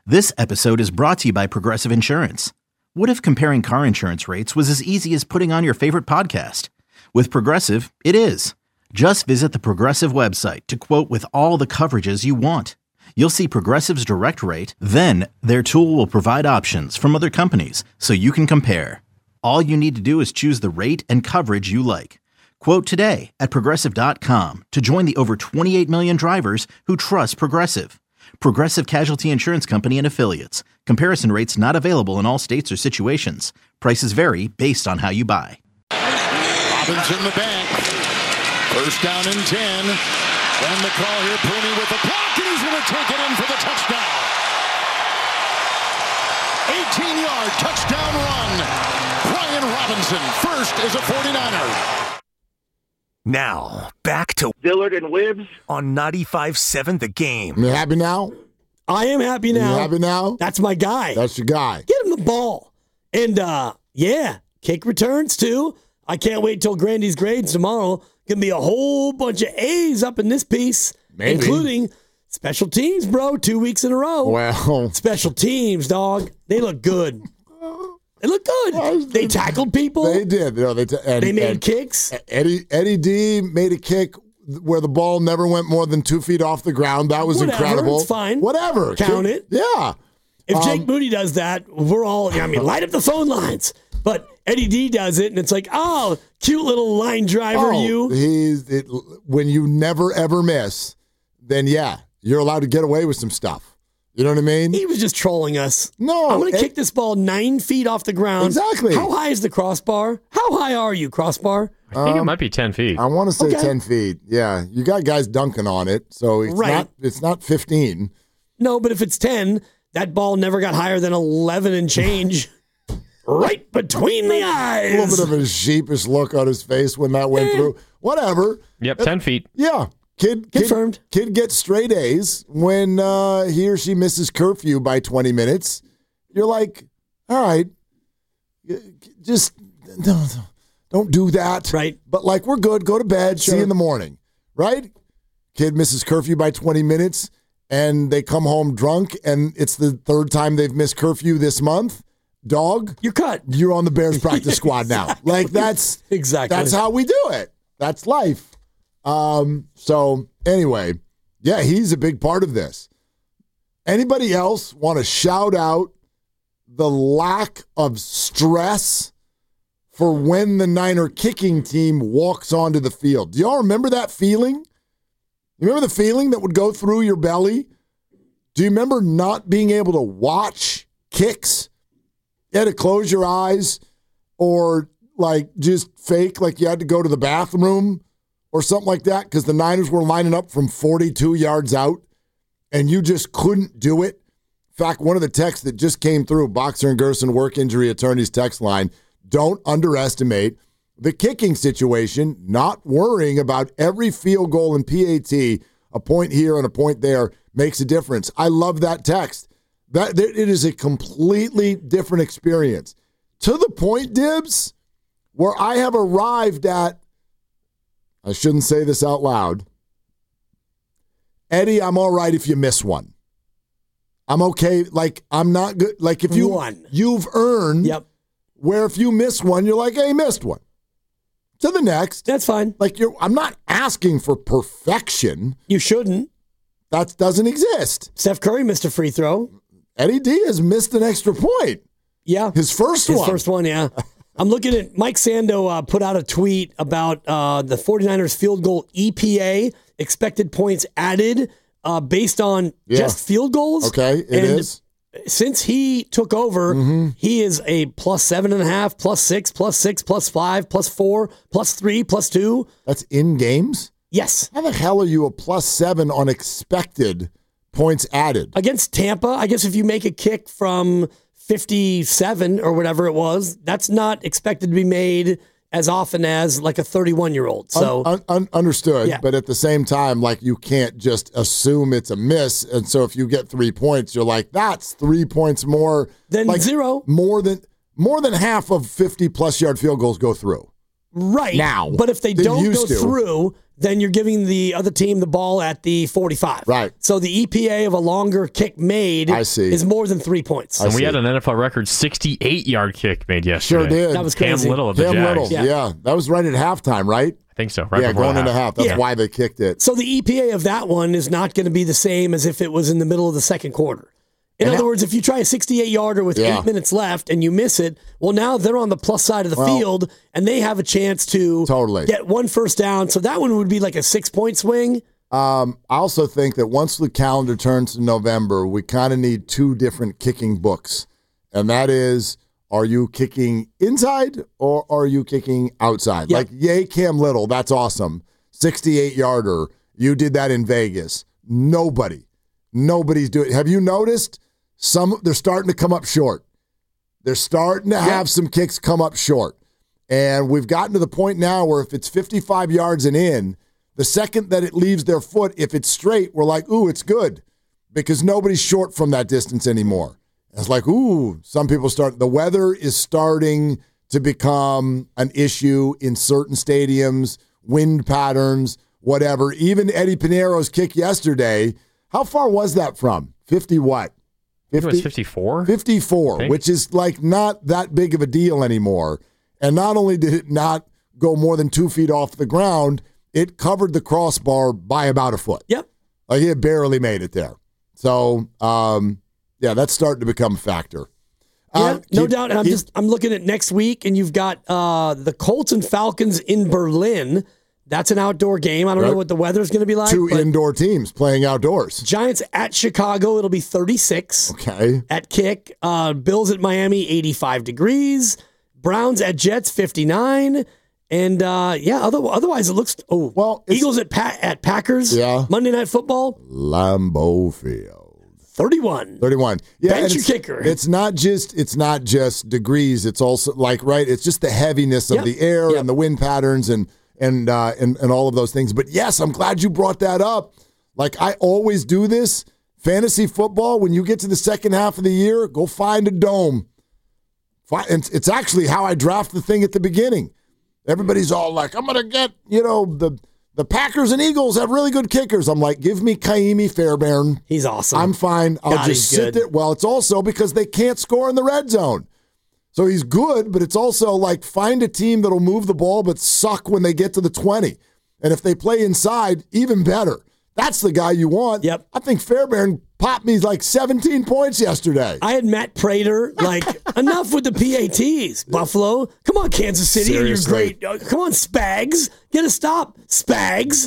This episode is brought to you by Progressive Insurance. What if comparing car insurance rates was as easy as putting on your favorite podcast? With Progressive, it is. Just visit the Progressive website to quote with all the coverages you want. You'll see Progressive's direct rate, then their tool will provide options from other companies so you can compare. All you need to do is choose the rate and coverage you like. Quote today at Progressive.com to join the over 28 million drivers who trust Progressive. Progressive Casualty Insurance Company and Affiliates. Comparison rates not available in all states or situations. Prices vary based on how you buy. Robbins in the bank. First down and 10. And the call here, Pooney with the block, and he's going to take it in for the touchdown. 18-yard touchdown run. Brian Robinson, first as a 49er. Now, back to Dillard and Wibbs on 95.7 The Game. You happy now? I am happy now. You happy now? That's my guy. That's your guy. Get him the ball. And, yeah, kick returns, too. I can't wait till Grandy's grades tomorrow. Gonna be a whole bunch of A's up in this piece, Maybe. Including special teams, bro. 2 weeks in a row. Well, special teams, dog. They look good. They look good. They tackled people. They did. They made kicks. Eddie D made a kick where the ball never went more than 2 feet off the ground. That was incredible. It's fine. Whatever. Count it. Yeah. If Jake Moody does that, we're all, light up the phone lines. But Eddie D does it, and it's like, oh, cute little line driver, when you never, ever miss, then, yeah, you're allowed to get away with some stuff. You know what I mean? He was just trolling us. No. I'm going to kick this ball 9 feet off the ground. Exactly. How high is the crossbar? How high are you, crossbar? I think it might be 10 feet. I want to say 10 feet. Yeah. You got guys dunking on it, so it's not 15. No, but if it's 10, that ball never got higher than 11 and change. Right between the eyes. A little bit of a sheepish look on his face when that went through. Whatever. Yep, 10 feet. Yeah. Confirmed. Kid gets straight A's when he or she misses curfew by 20 minutes. You're like, all right, just don't do that. Right. But like, we're good. Go to bed. Sure. See you in the morning. Right? Kid misses curfew by 20 minutes and they come home drunk and it's the third time they've missed curfew this month. Dog, you're cut. You're on the Bears practice squad now. Like that's how we do it. That's life. So anyway, yeah, he's a big part of this. Anybody else want to shout out the lack of stress for when the Niner kicking team walks onto the field? Do y'all remember that feeling? You remember the feeling that would go through your belly? Do you remember not being able to watch kicks? You had to close your eyes or like just fake like you had to go to the bathroom or something like that because the Niners were lining up from 42 yards out and you just couldn't do it. In fact, one of the texts that just came through, Boxer and Gerson Work Injury Attorneys text line, don't underestimate the kicking situation, not worrying about every field goal in PAT, a point here and a point there makes a difference. I love that text. That it is a completely different experience. To the point, Dibs, where I have arrived at, I shouldn't say this out loud. Eddie, I'm all right if you miss one. I'm okay. Like, I'm not good. Like, if you've earned where if you miss one, you're like, hey, missed one. To the next. That's fine. Like, I'm not asking for perfection. You shouldn't. That doesn't exist. Steph Curry missed a free throw. Eddie D has missed an extra point. Yeah. His first one, yeah. I'm looking at Mike Sando put out a tweet about the 49ers field goal EPA, expected points added based on just field goals. Okay, it is. Since he took over, he is a plus 7.5, plus 6, plus 6, plus 5, plus 4, plus 3, plus 2. That's in games? Yes. How the hell are you a plus 7 on expected points added? Against Tampa, I guess if you make a kick from 57 or whatever it was, that's not expected to be made as often as like a 31-year-old. So understood, yeah. But at the same time, like you can't just assume it's a miss. And so if you get 3 points, you're like, that's 3 points more than like zero. More than half of 50-plus yard field goals go through. Right. now. But if they than don't used go to. through, then you're giving the other team the ball at the 45. Right. So the EPA of a longer kick made is more than 3 points. And we had an NFL record 68-yard kick made yesterday. Sure did. That was crazy. Cam Little of the Cam Jags. Little, yeah. That was right at halftime, right? I think so. Right before going the into half. That's Yeah. why they kicked it. So the EPA of that one is not going to be the same as if it was in the middle of the second quarter. In other words, if you try a 68-yarder with 8 minutes left and you miss it, well, now they're on the plus side of the field, and they have a chance to get one first down. So that one would be like a 6-point swing. I also think that once the calendar turns to November, we kind of need two different kicking books. And that is, are you kicking inside or are you kicking outside? Yep. Like, yay, Cam Little, that's awesome. 68-yarder. You did that in Vegas. Nobody's doing it. Have you noticed? They're starting to come up short. They're starting to have some kicks come up short. And we've gotten to the point now where if it's 55 yards and in, the second that it leaves their foot, if it's straight, we're like, ooh, it's good. Because nobody's short from that distance anymore. It's like, ooh, some people the weather is starting to become an issue in certain stadiums, wind patterns, whatever. Even Eddie Pinero's kick yesterday, how far was that from? 50 what? 50? It was 54? 54, which is like not that big of a deal anymore. And not only did it not go more than 2 feet off the ground, it covered the crossbar by about a foot. Yep. Like it barely made it there. So, that's starting to become a factor. No doubt. And I'm looking at next week, and you've got the Colts and Falcons in Berlin. That's an outdoor game. I don't know what the weather's going to be like. Two indoor teams playing outdoors. Giants at Chicago, it'll be 36. Okay. At kick. Bills at Miami, 85 degrees. Browns at Jets, 59. And, otherwise it looks... Eagles at Packers. Yeah. Monday Night Football. Lambeau Field. 31. Yeah, Bench your kicker. It's not just degrees. It's also it's just the heaviness of the air and the wind patterns and all of those things. But yes, I'm glad you brought that up. Like I always do this. Fantasy football, when you get to the second half of the year, go find a dome. It's actually how I draft the thing at the beginning. Everybody's all like, I'm going to get, the Packers and Eagles have really good kickers. I'm like, give me Kaimi Fairbairn. He's awesome. I'm fine. I'll just sit there. Well, it's also because they can't score in the red zone. So he's good, but it's also like find a team that'll move the ball but suck when they get to the 20. And if they play inside, even better. That's the guy you want. Yep. I think Fairbairn popped me like 17 points yesterday. I had Matt Prater, enough with the PATs, Buffalo. Come on, Kansas City. Seriously. You're great. Come on, Spags. Get a stop. Spagnola.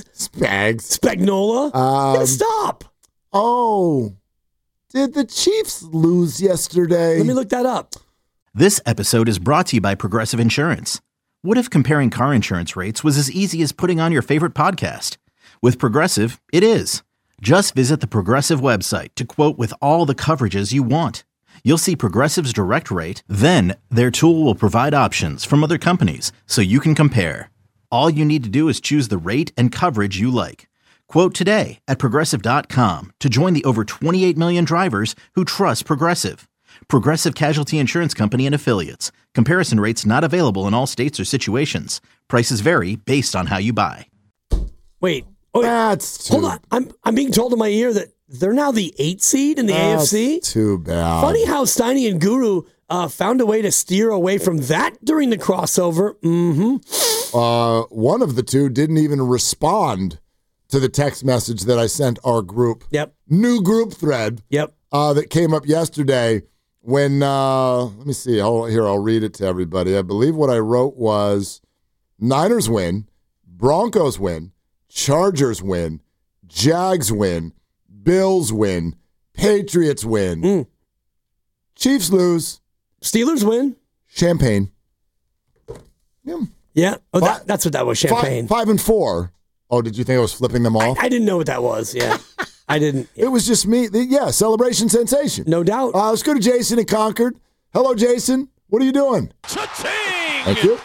Get a stop. Oh, did the Chiefs lose yesterday? Let me look that up. This episode is brought to you by Progressive Insurance. What if comparing car insurance rates was as easy as putting on your favorite podcast? With Progressive, it is. Just visit the Progressive website to quote with all the coverages you want. You'll see Progressive's direct rate, then their tool will provide options from other companies so you can compare. All you need to do is choose the rate and coverage you like. Quote today at Progressive.com to join the over 28 million drivers who trust Progressive. Progressive Casualty Insurance Company and Affiliates. Comparison rates not available in all states or situations. Prices vary based on how you buy. Wait. Hold on. I'm being told in my ear that they're now the 8th seed in the AFC. Too bad. Funny how Steiny and Guru found a way to steer away from that during the crossover. Mm-hmm. One of the two didn't even respond to the text message that I sent our group. Yep. New group thread. Yep. That came up yesterday when, let me see. I'll read it to everybody. I believe what I wrote was Niners win, Broncos win, Chargers win, Jags win, Bills win, Patriots win, Chiefs lose, Steelers win, Champagne. Yeah. Oh, that's what that was, Champagne. 5 and 4. Oh, did you think I was flipping them off? I didn't know what that was. Yeah. I didn't. It was just me. Celebration sensation. No doubt. Let's go to Jason in Concord. Hello, Jason. What are you doing? Cha-ching! Thank you.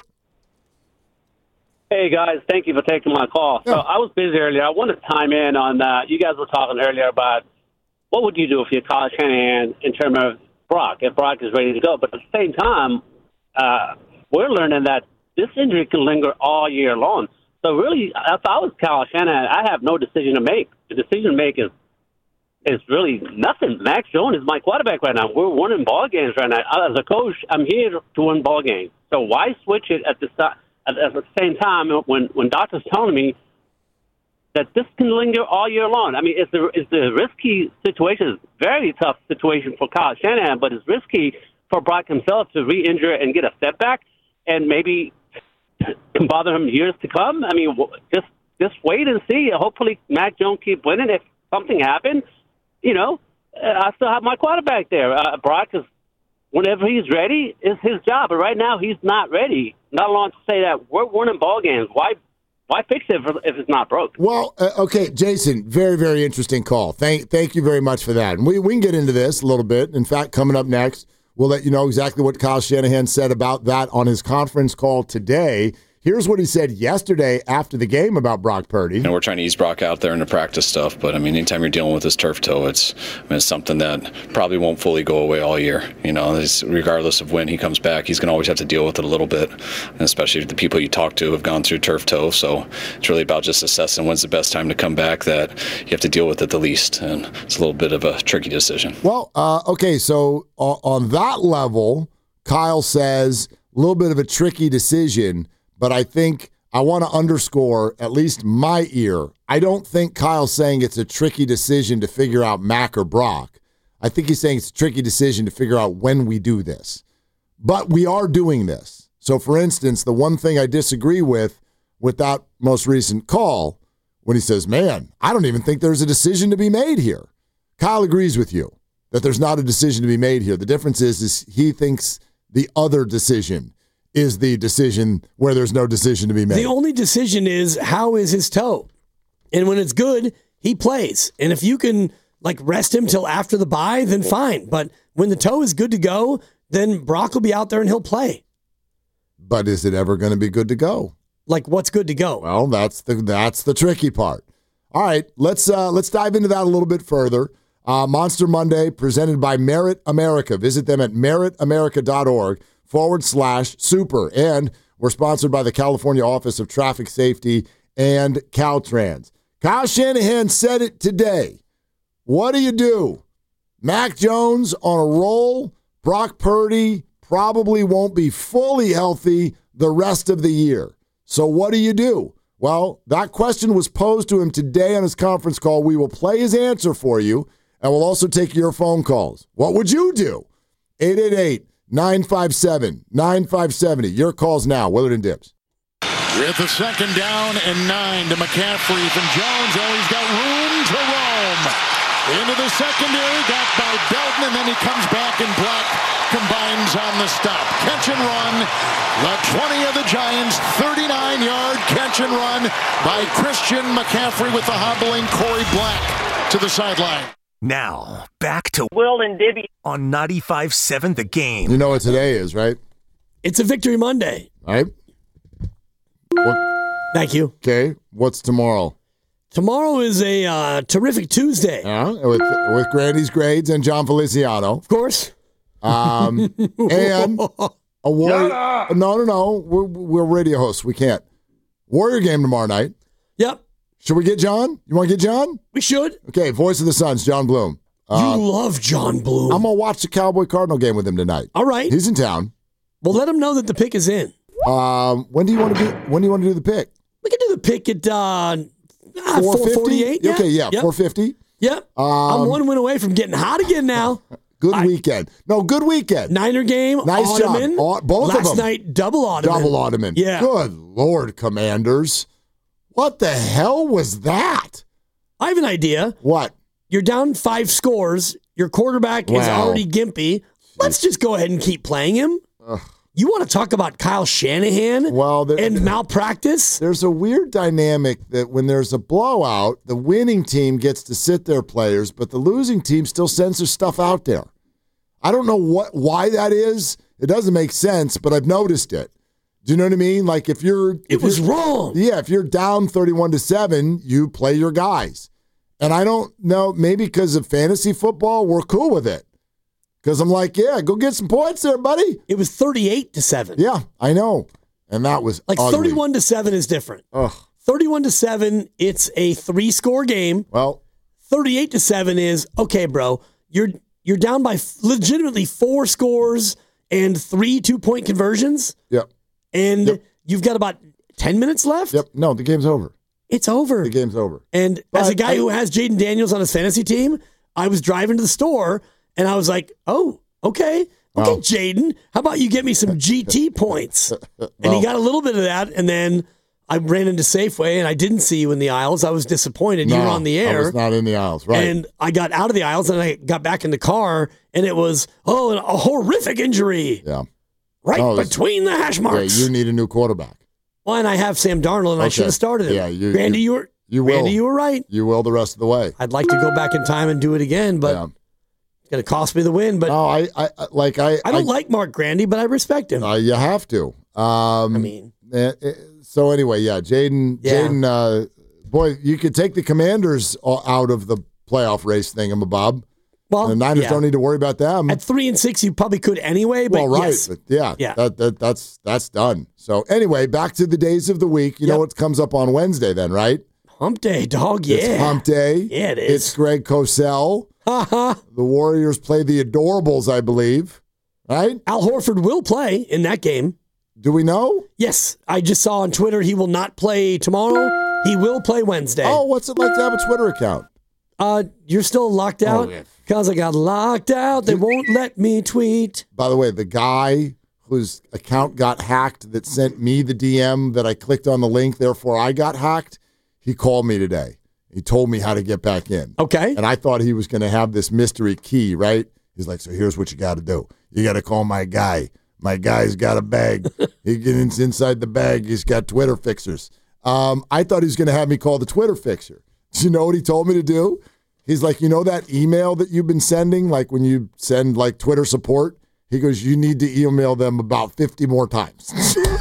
Hey, guys. Thank you for taking my call. Yeah. So I was busy earlier. I wanted to chime in on that. You guys were talking earlier about what would you do if you caught Shanahan in terms of Brock, if Brock is ready to go. But at the same time, we're learning that this injury can linger all year long. So really, if I was Kyle Shanahan, I have no decision to make. The decision to make is really nothing. Mac Jones is my quarterback right now. We're winning ball games right now. As a coach, I'm here to win ball games. So why switch it at the same time when doctors telling me that this can linger all year long? I mean, it's the risky situation. It's a very tough situation for Kyle Shanahan, but it's risky for Brock himself to re-injure and get a setback and maybe can bother him years to come. I mean, just wait and see. Hopefully, Mac Jones keep winning. If something happens, I still have my quarterback there. Brock is, whenever he's ready, is his job. But right now, he's not ready. Not long to say that we're winning ball games. Why fix it if it's not broke? Well, okay, Jason, very, very interesting call. Thank you very much for that. And we can get into this a little bit. In fact, coming up next, we'll let you know exactly what Kyle Shanahan said about that on his conference call today. Here's what he said yesterday after the game about Brock Purdy. We're trying to ease Brock out there in the practice stuff, but I mean, anytime you're dealing with this turf toe, it's something that probably won't fully go away all year. Regardless of when he comes back, he's going to always have to deal with it a little bit, and especially if the people you talk to have gone through turf toe. So it's really about just assessing when's the best time to come back, that you have to deal with it the least, and it's a little bit of a tricky decision. Well, okay, so on that level, Kyle says a little bit of a tricky decision. But I think I want to underscore, at least my ear, I don't think Kyle's saying it's a tricky decision to figure out Mac or Brock. I think he's saying it's a tricky decision to figure out when we do this. But we are doing this. So, for instance, the one thing I disagree with that most recent call, when he says, man, I don't even think there's a decision to be made here. Kyle agrees with you that there's not a decision to be made here. The difference is he thinks the other decision is the decision where there's no decision to be made. The only decision is, how is his toe? And when it's good, he plays. And if you can rest him till after the bye, then fine. But when the toe is good to go, then Brock will be out there and he'll play. But is it ever going to be good to go? What's good to go? Well, that's the tricky part. All right, let's dive into that a little bit further. Monster Monday presented by Merit America. Visit them at meritamerica.org/super. And we're sponsored by the California Office of Traffic Safety and Caltrans. Kyle Shanahan said it today. What do you do? Mac Jones on a roll. Brock Purdy probably won't be fully healthy the rest of the year. So what do you do? Well, that question was posed to him today on his conference call. We will play his answer for you, and we'll also take your phone calls. What would you do? 888-957-9570. Your calls now. Willard and Dibs. With the second down and 9 to McCaffrey from Jones. Oh, he's got room to roam. Into the secondary, got by Belton, and then he comes back and Black combines on the stop. Catch and run. The 20 of the Giants, 39-yard catch and run by Christian McCaffrey with the hobbling Corey Black to the sideline. Now, back to Will and Dibby on 95.7 The Game. You know what today is, right? It's a Victory Monday. All right. Thank you. Okay. What's tomorrow? Tomorrow is a terrific Tuesday. With Grandy's Grades and John Feliciano. Of course. And a Warrior. No. We're radio hosts. We can't. Warrior game tomorrow night. Yep. Should we get John? You want to get John? We should. Okay, Voice of the Suns, John Bloom. You love John Bloom. I'm going to watch the Cowboy-Cardinal game with him tonight. All right. He's in town. Well, let him know that the pick is in. When do you want to do the pick? We can do the pick at 4:48. Okay, yeah, 4:50. Yep. I'm one win away from getting hot again now. Good weekend. Niner game. Nice Ottoman. job. Both of them. Last night, double Ottoman. Yeah. Good Lord, Commanders. What the hell was that? I have an idea. What? You're down 5 scores. Your quarterback is already gimpy. Let's just go ahead and keep playing him. You want to talk about Kyle Shanahan and malpractice? There's a weird dynamic that when there's a blowout, the winning team gets to sit their players, but the losing team still sends their stuff out there. I don't know why that is. It doesn't make sense, but I've noticed it. Do you know what I mean? Like it was wrong. Yeah, if you're down 31-7, you play your guys. And I don't know, maybe because of fantasy football, we're cool with it. Because I'm like, yeah, go get some points there, buddy. It was 38-7. Yeah, I know. And that was like ugly. 31-7 is different. Ugh. 31-7, it's a 3-score game. Well, 38-7 is, okay, bro, you're down by legitimately 4 scores and 3 2-point conversions. Yep. And you've got about 10 minutes left. Yep. No, the game's over. It's over. The game's over. And as a guy who has Jaden Daniels on his fantasy team, I was driving to the store and I was like, oh, okay. Okay, Jaden, how about you get me some GT points? And he got a little bit of that, and then I ran into Safeway, and I didn't see you in the aisles. I was disappointed. You were on the air. I was not in the aisles, right. And I got out of the aisles, and I got back in the car, and it was, a horrific injury. Yeah. Between the hash marks. Yeah, you need a new quarterback. Well, and I have Sam Darnold, and I should have started him. Yeah, Randy, you were right. You will the rest of the way. I'd like to go back in time and do it again, but it's going to cost me the win. But I don't like Mark Grandy, but I respect him. You have to. So anyway, Jaden, boy, you could take the Commanders out of the playoff race thingamabob. Well, the Niners don't need to worry about them. At 3-6, you probably could anyway. But yes. But that's done. So anyway, back to the days of the week. You know what comes up on Wednesday then, right? Hump Day, dog. Yeah, it's Hump Day. Yeah, it is. It's Greg Cosell. The Warriors play the Adorables, I believe. Right? Al Horford will play in that game. Do we know? Yes, I just saw on Twitter he will not play tomorrow. He will play Wednesday. Oh, what's it like to have a Twitter account? You're still locked out? Because I got locked out. They won't let me tweet. By the way, the guy whose account got hacked that sent me the DM that I clicked on the link, therefore I got hacked, he called me today. He told me how to get back in. Okay. And I thought he was going to have this mystery key, right? He's like, so here's what you got to do. You got to call my guy. My guy's got a bag. He gets inside the bag. He's got Twitter fixers. I thought he was going to have me call the Twitter fixer. Do you know what he told me to do? He's like, you know that email that you've been sending, like when you send like Twitter support? He goes, you need to email them about 50 more times.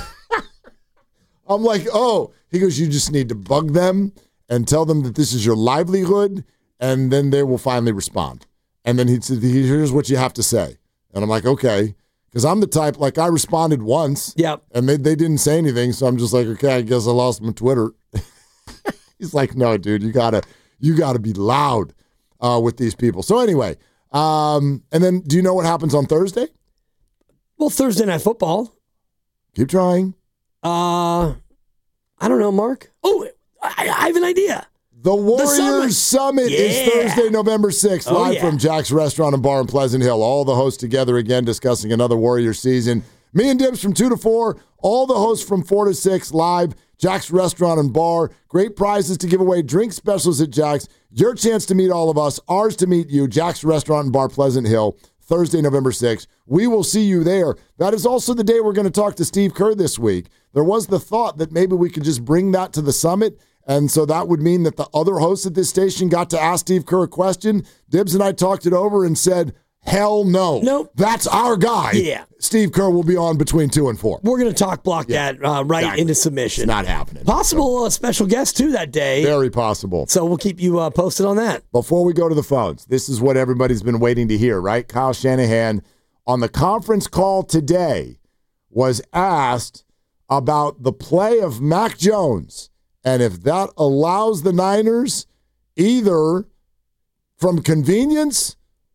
I'm like, oh. He goes, you just need to bug them and tell them that this is your livelihood, and then they will finally respond. And then he said, here's what you have to say. And I'm like, okay. Because I'm the type, like I responded once. Yep. And they didn't say anything, so I'm just like, okay, I guess I lost my Twitter. He's like, no, dude, you gotta be loud with these people. So anyway, and then do you know what happens on Thursday? Well, Thursday Night Football. Keep trying. I don't know, Mark. Oh, I have an idea. The Warriors Summit is Thursday, November 6th, live from Jack's Restaurant and Bar in Pleasant Hill. All the hosts together again discussing another Warriors season. Me and Dibs from 2 to 4. All the hosts from 4 to 6 live. Jack's Restaurant and Bar. Great prizes to give away. Drink specials at Jack's. Your chance to meet all of us. Ours to meet you. Jack's Restaurant and Bar, Pleasant Hill. Thursday, November 6th. We will see you there. That is also the day we're going to talk to Steve Kerr this week. There was the thought that maybe we could just bring that to the summit, and so that would mean that the other hosts at this station got to ask Steve Kerr a question. Dibs and I talked it over and said, hell no. Nope. That's our guy. Yeah. Steve Kerr will be on between 2 and 4. We're going to block that into submission. It's not happening. Possible special guest, too, that day. Very possible. So we'll keep you posted on that. Before we go to the phones, this is what everybody's been waiting to hear, right? Kyle Shanahan, on the conference call today, was asked about the play of Mac Jones and if that allows the Niners either from convenience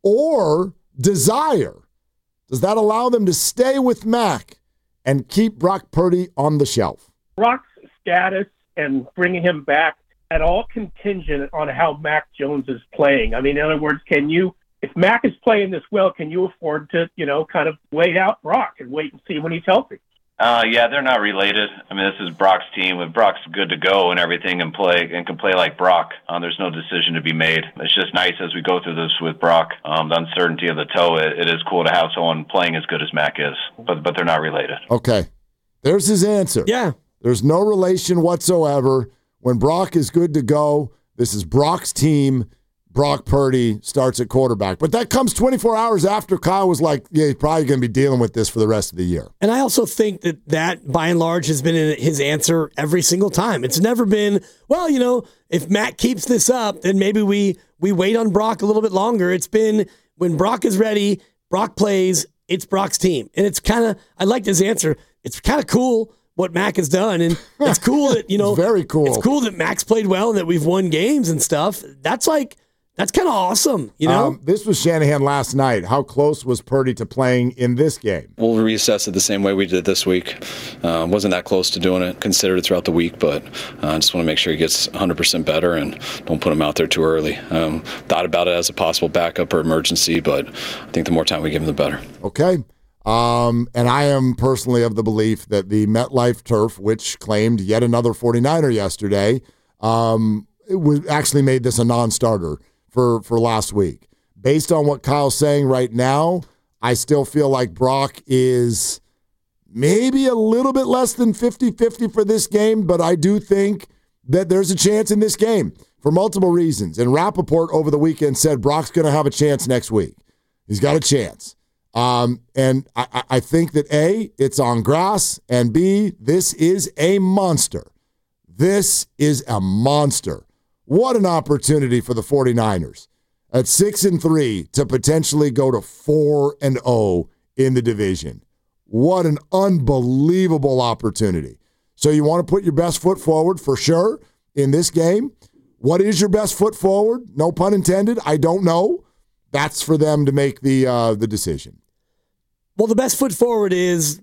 or desire. Does that allow them to stay with Mac and keep Brock Purdy on the shelf? Brock's status and bringing him back at all contingent on how Mac Jones is playing. I mean, in other words, if Mac is playing this well, can you afford to, kind of wait out Brock and wait and see when he's healthy? Yeah, they're not related. I mean, this is Brock's team. If Brock's good to go and everything and can play like Brock, there's no decision to be made. It's just nice as we go through this with Brock, the uncertainty of the toe. It is cool to have someone playing as good as Mac is, but they're not related. Okay. There's his answer. Yeah. There's no relation whatsoever. When Brock is good to go, this is Brock's team. Brock Purdy starts at quarterback. But that comes 24 hours after Kyle was like, yeah, he's probably going to be dealing with this for the rest of the year. And I also think that by and large has been his answer every single time. It's never been, well, if Matt keeps this up, then maybe we wait on Brock a little bit longer. It's been when Brock is ready, Brock plays, it's Brock's team. And it's kind of, I liked his answer. It's kind of cool what Mac has done. And it's cool that, very cool. It's cool that Mac's played well and that we've won games and stuff. That's kind of awesome, This was Shanahan last night. How close was Purdy to playing in this game? We'll reassess it the same way we did this week. Wasn't that close to doing it. Considered it throughout the week, but I just want to make sure he gets 100% better and don't put him out there too early. Thought about it as a possible backup or emergency, but I think the more time we give him, the better. Okay. And I am personally of the belief that the MetLife turf, which claimed yet another 49er yesterday, it actually made this a non-starter for last week. Based on what Kyle's saying right now, I still feel like Brock is maybe a little bit less than 50-50 for this game, but I do think that there's a chance in this game for multiple reasons. And Rappaport over the weekend said Brock's going to have a chance next week. He's got a chance. And I think that A, it's on grass, and B, this is a monster. This is a monster. What an opportunity for the 49ers at 6-3 to potentially go to 4-0 in the division. What an unbelievable opportunity. So you want to put your best foot forward for sure in this game. What is your best foot forward? No pun intended. I don't know. That's for them to make the decision. Well, the best foot forward is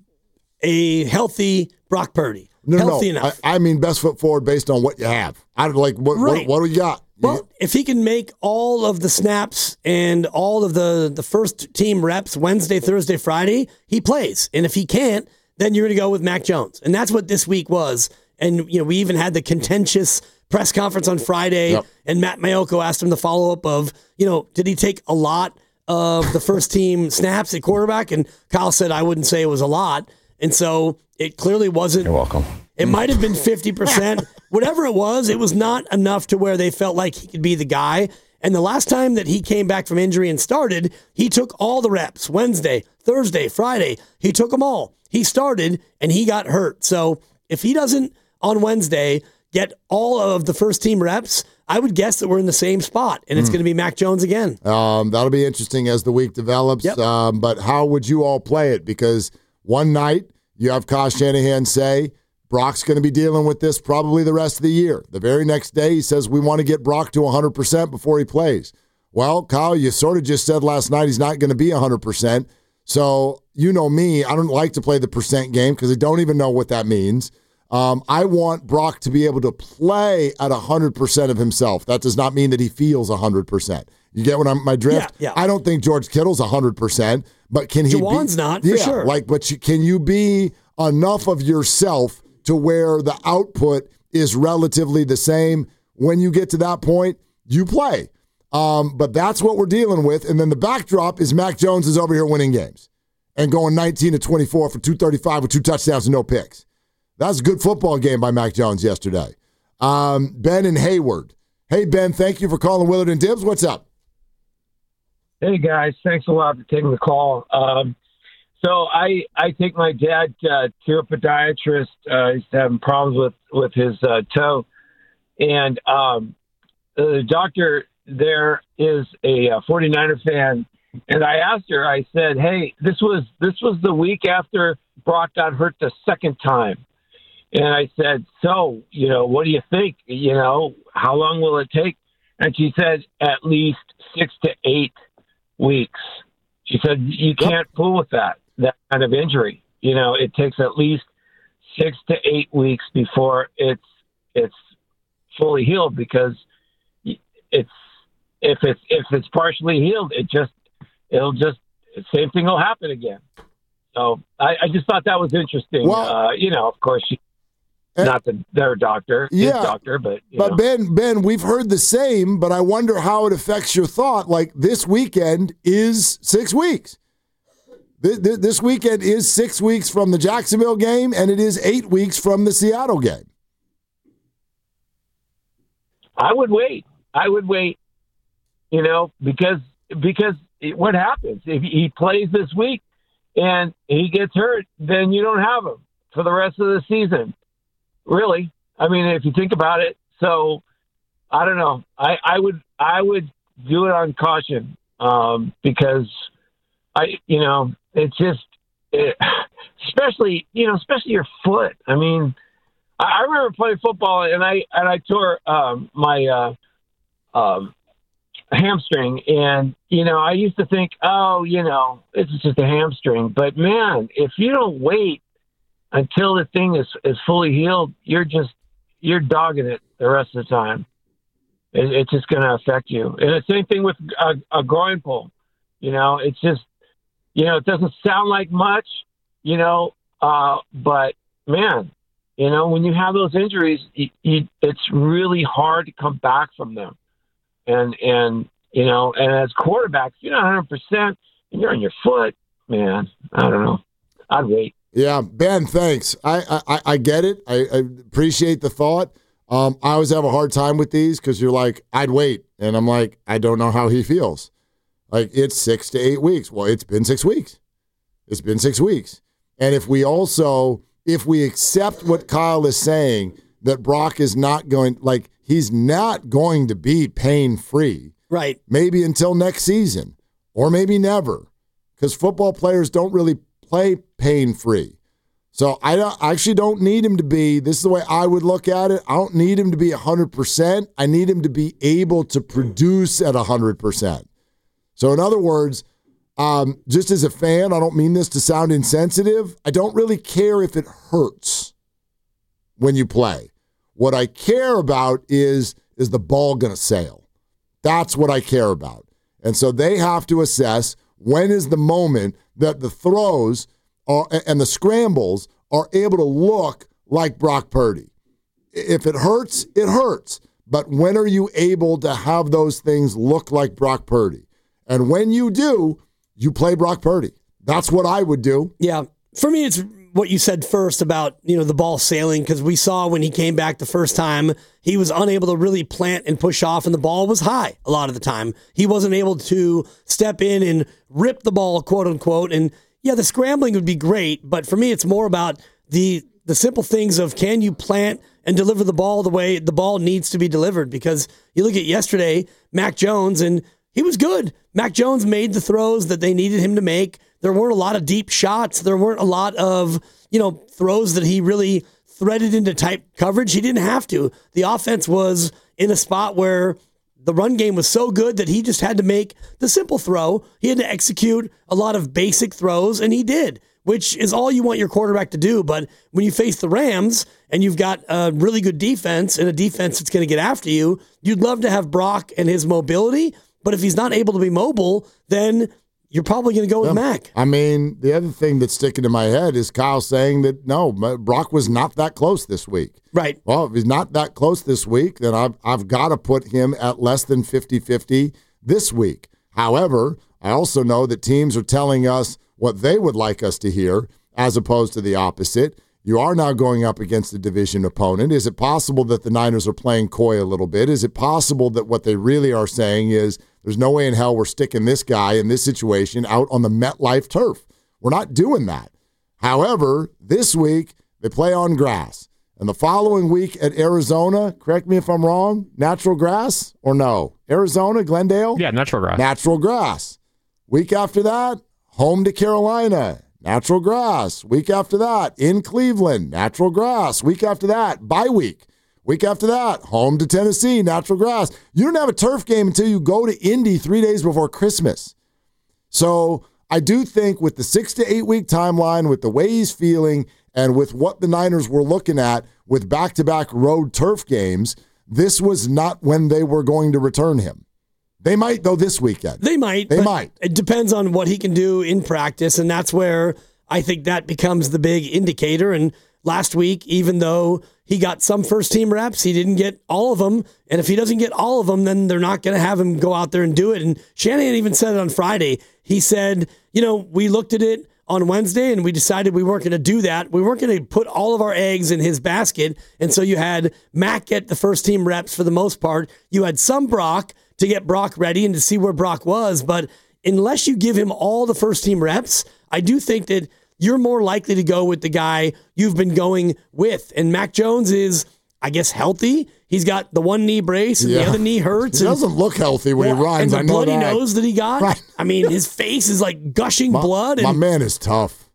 a healthy Brock Purdy. Healthy enough. I mean best foot forward based on what you have. What do you got? Well, if he can make all of the snaps and all of the first team reps Wednesday, Thursday, Friday, he plays. And if he can't, then you're going to go with Mac Jones. And that's what this week was. And we even had the contentious press conference on Friday, and Matt Maiocco asked him the follow-up of, did he take a lot of the first team snaps at quarterback? And Kyle said, I wouldn't say it was a lot. And so it clearly wasn't. You're welcome. It might have been 50%. Whatever it was not enough to where they felt like he could be the guy. And the last time that he came back from injury and started, he took all the reps. Wednesday, Thursday, Friday. He took them all. He started, and he got hurt. So if he doesn't, on Wednesday, get all of the first team reps, I would guess that we're in the same spot, and it's going to be Mac Jones again. That'll be interesting as the week develops. Yep. But how would you all play it? Because one night you have Kyle Shanahan say, Brock's going to be dealing with this probably the rest of the year. The very next day, he says, we want to get Brock to 100% before he plays. Well, Kyle, you sort of just said last night he's not going to be 100%. So you know me, I don't like to play the percent game because I don't even know what that means. I want Brock to be able to play at 100% of himself. That does not mean that he feels 100%. You get my drift? Yeah. I don't think George Kittle's 100%, but can he Jawan's not, for sure. Can you be enough of yourself to where the output is relatively the same? When you get to that point, you play. But that's what we're dealing with. And then the backdrop is Mac Jones is over here winning games and going 19-24 for 235 with 2 touchdowns and no picks. That's a good football game by Mac Jones yesterday. Ben and Hayward. Hey, Ben, thank you for calling Willard and Dibs. What's up? Hey, guys. Thanks a lot for taking the call. So I take my dad to a podiatrist. He's having problems with his toe. And the doctor there is a 49er fan. And I asked her, I said, hey, this was the week after Brock got hurt the second time. And I said, so, what do you think? How long will it take? And she said, at least 6 to 8 weeks. She said, you can't fool with that kind of injury. It takes at least 6 to 8 weeks before it's fully healed, because if it's partially healed, same thing will happen again. So I just thought that was interesting. Well, of course, not their doctor, his doctor, but know. Ben, we've heard the same, but I wonder how it affects your thought. Like, this weekend is 6 weeks. This weekend is 6 weeks from the Jacksonville game, and it is 8 weeks from the Seattle game. I would wait, because what happens if he plays this week and he gets hurt, then you don't have him for the rest of the season. Really, I mean, if you think about it. So I don't know. I would do it on caution, because it's especially your foot. I mean, I remember playing football, and I tore my hamstring, and I used to think, it's just a hamstring. But man, if you don't wait until the thing is fully healed, you're dogging it the rest of the time. It's just going to affect you. And the same thing with a groin pull. It's just, it doesn't sound like much, but man, when you have those injuries, it's really hard to come back from them. And as quarterbacks, you're not 100% and you're on your foot, man, I don't know. I'd wait. Yeah, Ben, thanks. I get it. I appreciate the thought. I always have a hard time with these because you're like, I'd wait. And I'm like, I don't know how he feels. Like, it's 6 to 8 weeks. Well, it's been 6 weeks. It's been 6 weeks. And if we accept what Kyle is saying, that Brock is not going, like, he's not going to be pain-free. Right. Maybe until next season or maybe never, because football players don't really play pain-free. So I actually don't need him to be, this is the way I would look at it, I don't need him to be 100%. I need him to be able to produce at 100%. So in other words, just as a fan, I don't mean this to sound insensitive, I don't really care if it hurts when you play. What I care about is the ball going to sail? That's what I care about. And so they have to assess when is the moment that the throws and the scrambles are able to look like Brock Purdy. If it hurts, it hurts. But when are you able to have those things look like Brock Purdy? And when you do, you play Brock Purdy. That's what I would do. Yeah. For me, it's what you said first about, the ball sailing, because we saw when he came back the first time, he was unable to really plant and push off, and the ball was high a lot of the time. He wasn't able to step in and rip the ball, quote unquote. And yeah, the scrambling would be great, but for me, it's more about the simple things of, can you plant and deliver the ball the way the ball needs to be delivered? Because you look at yesterday, Mac Jones, and he was good. Mac Jones made the throws that they needed him to make. There weren't a lot of deep shots. There weren't a lot of, throws that he really threaded into tight coverage. He didn't have to. The offense was in a spot where the run game was so good that he just had to make the simple throw. He had to execute a lot of basic throws, and he did, which is all you want your quarterback to do. But when you face the Rams and you've got a really good defense and a defense that's going to get after you, you'd love to have Brock and his mobility. But if he's not able to be mobile, then you're probably going to go with Mac. I mean, the other thing that's sticking in my head is Kyle saying that, no, Brock was not that close this week. Right. Well, if he's not that close this week, then I've got to put him at less than 50-50 this week. However, I also know that teams are telling us what they would like us to hear as opposed to the opposite. You are now going up against a division opponent. Is it possible that the Niners are playing coy a little bit? Is it possible that what they really are saying is, there's no way in hell we're sticking this guy in this situation out on the MetLife turf? We're not doing that. However, this week they play on grass. And the following week at Arizona, correct me if I'm wrong, natural grass or no? Arizona, Glendale? Yeah, natural grass. Natural grass. Week after that, home to Carolina. Natural grass. Week after that, in Cleveland. Natural grass. Week after that, bye week. Week after that, home to Tennessee, natural grass. You don't have a turf game until you go to Indy 3 days before Christmas. So I do think with the 6 to 8 week timeline, with the way he's feeling, and with what the Niners were looking at with back-to-back road turf games, this was not when they were going to return him. They might, though, this weekend. They might. It depends on what he can do in practice, and that's where I think that becomes the big indicator. And last week, even though he got some first-team reps, he didn't get all of them. And if he doesn't get all of them, then they're not going to have him go out there and do it. And Shanahan even said it on Friday. He said, we looked at it on Wednesday and we decided we weren't going to do that. We weren't going to put all of our eggs in his basket. And so you had Mac get the first-team reps for the most part. You had some Brock to get Brock ready and to see where Brock was. But unless you give him all the first-team reps, I do think that you're more likely to go with the guy you've been going with. And Mac Jones is, I guess, healthy. He's got the one knee brace and the other knee hurts. He doesn't look healthy when he runs. And the bloody nose that he got. Right. I mean, his face is like gushing blood. My man is tough.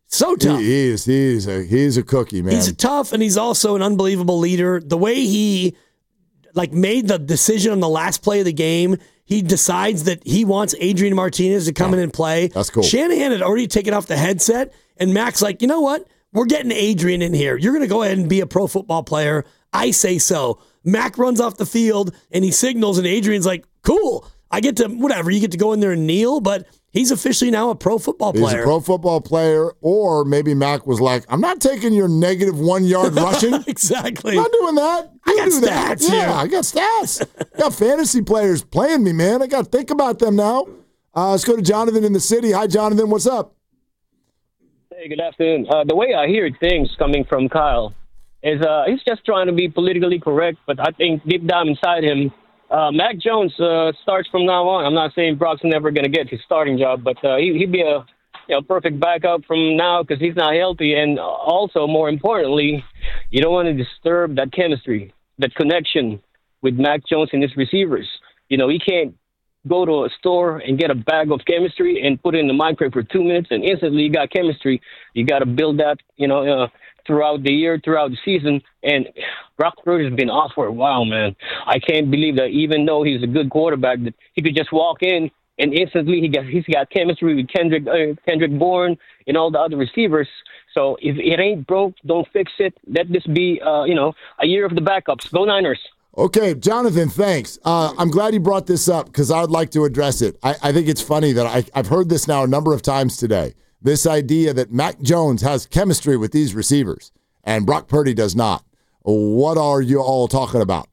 So tough. He's a cookie, man. He's tough, and he's also an unbelievable leader. The way he made the decision on the last play of the game, he decides that he wants Adrian Martinez to come in and play. That's cool. Shanahan had already taken off the headset, and Mac's like, you know what? We're getting Adrian in here. You're going to go ahead and be a pro football player. I say so. Mac runs off the field, and he signals, and Adrian's like, cool. I get to, whatever, you get to go in there and kneel, but he's officially now a pro football player. He's a pro football player, or maybe Mac was like, I'm not taking your negative 1 yard rushing. Exactly. I'm not doing that. I got do that. stats here. Yeah, I got stats. I got fantasy players playing me, man. I got to think about them now. Let's go to Jonathan in the city. Hi, Jonathan. What's up? Hey, good afternoon. The way I hear things coming from Kyle is he's just trying to be politically correct, but I think deep down inside him, Mac Jones starts from now on. I'm not saying Brock's never going to get his starting job, but he'd be a perfect backup from now because he's not healthy. And also, more importantly, you don't want to disturb that chemistry, that connection with Mac Jones and his receivers. You know, he can't go to a store and get a bag of chemistry and put it in the microwave for 2 minutes and instantly you got chemistry. You got to build that, throughout the year, throughout the season. And Brock Purdy's been off for a while, man. I can't believe that even though he's a good quarterback, that he could just walk in and instantly he's got chemistry with Kendrick Bourne and all the other receivers. So if it ain't broke, don't fix it. Let this be, a year of the backups. Go Niners. Okay, Jonathan, thanks. I'm glad you brought this up because I would like to address it. I think it's funny that I've heard this now a number of times today, this idea that Mac Jones has chemistry with these receivers and Brock Purdy does not. What are you all talking about?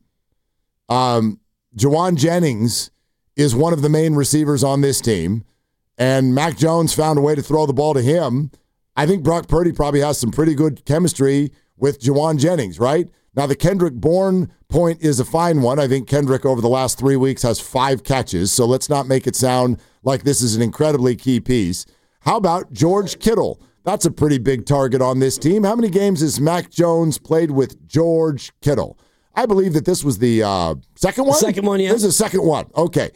Jauan Jennings is one of the main receivers on this team, and Mac Jones found a way to throw the ball to him. I think Brock Purdy probably has some pretty good chemistry with Jauan Jennings, right? Now, the Kendrick Bourne point is a fine one. I think Kendrick over the last 3 weeks has 5 catches, so let's not make it sound like this is an incredibly key piece. How about George Kittle? That's a pretty big target on this team. How many games has Mac Jones played with George Kittle? I believe that this was the second one? The second one, yeah. This is the second one. Okay.